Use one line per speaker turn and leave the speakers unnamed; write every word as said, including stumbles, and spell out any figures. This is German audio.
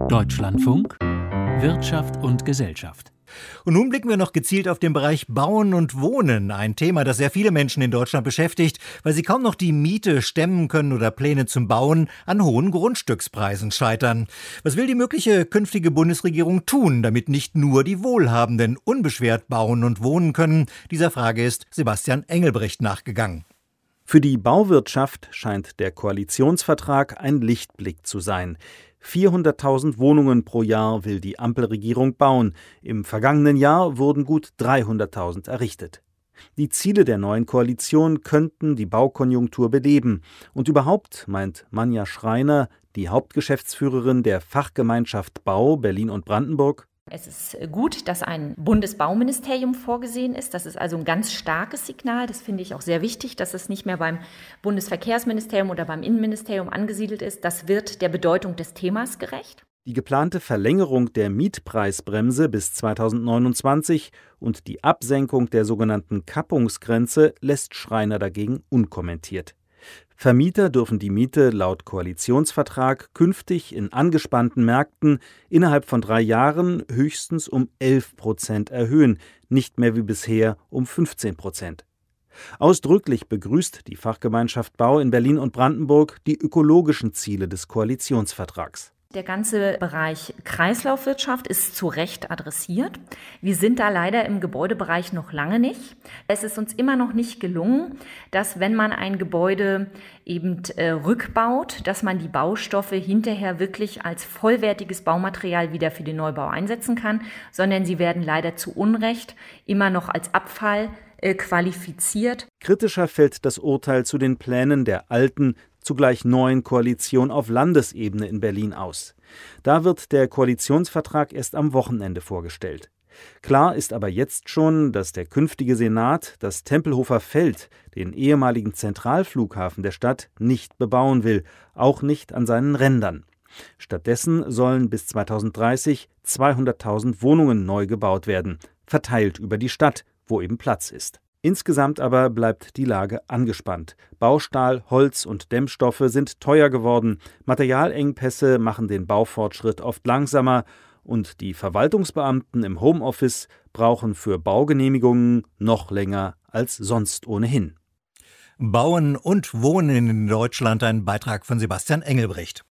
Deutschlandfunk Wirtschaft und Gesellschaft.
Und nun blicken wir noch gezielt auf den Bereich Bauen und Wohnen. Ein Thema, das sehr viele Menschen in Deutschland beschäftigt, weil sie kaum noch die Miete stemmen können oder Pläne zum Bauen an hohen Grundstückspreisen scheitern. Was will die mögliche künftige Bundesregierung tun, damit nicht nur die Wohlhabenden unbeschwert bauen und wohnen können? Dieser Frage ist Sebastian Engelbrecht nachgegangen.
Für die Bauwirtschaft scheint der Koalitionsvertrag ein Lichtblick zu sein. vierhunderttausend Wohnungen pro Jahr will die Ampelregierung bauen. Im vergangenen Jahr wurden gut dreihunderttausend errichtet. Die Ziele der neuen Koalition könnten die Baukonjunktur beleben. Und überhaupt, meint Manja Schreiner, die Hauptgeschäftsführerin der Fachgemeinschaft Bau Berlin und Brandenburg:
Es ist gut, dass ein Bundesbauministerium vorgesehen ist. Das ist also ein ganz starkes Signal. Das finde ich auch sehr wichtig, dass es nicht mehr beim Bundesverkehrsministerium oder beim Innenministerium angesiedelt ist. Das wird der Bedeutung des Themas gerecht.
Die geplante Verlängerung der Mietpreisbremse bis zweitausendneunundzwanzig und die Absenkung der sogenannten Kappungsgrenze lässt Schreiner dagegen unkommentiert. Vermieter dürfen die Miete laut Koalitionsvertrag künftig in angespannten Märkten innerhalb von drei Jahren höchstens um elf Prozent erhöhen, nicht mehr wie bisher um fünfzehn Prozent. Ausdrücklich begrüßt die Fachgemeinschaft Bau in Berlin und Brandenburg die ökologischen Ziele des Koalitionsvertrags.
Der ganze Bereich Kreislaufwirtschaft ist zu Recht adressiert. Wir sind da leider im Gebäudebereich noch lange nicht. Es ist uns immer noch nicht gelungen, dass, wenn man ein Gebäude eben äh, rückbaut, dass man die Baustoffe hinterher wirklich als vollwertiges Baumaterial wieder für den Neubau einsetzen kann, sondern sie werden leider zu Unrecht immer noch als Abfall äh, qualifiziert.
Kritischer fällt das Urteil zu den Plänen der alten, zugleich neuen Koalition auf Landesebene in Berlin aus. Da wird der Koalitionsvertrag erst am Wochenende vorgestellt. Klar ist aber jetzt schon, dass der künftige Senat das Tempelhofer Feld, den ehemaligen Zentralflughafen der Stadt, nicht bebauen will, auch nicht an seinen Rändern. Stattdessen sollen bis zweitausenddreißig zweihunderttausend Wohnungen neu gebaut werden, verteilt über die Stadt, wo eben Platz ist. Insgesamt aber bleibt die Lage angespannt. Baustahl, Holz und Dämmstoffe sind teuer geworden, Materialengpässe machen den Baufortschritt oft langsamer und die Verwaltungsbeamten im Homeoffice brauchen für Baugenehmigungen noch länger als sonst ohnehin.
Bauen und Wohnen in Deutschland, ein Beitrag von Sebastian Engelbrecht.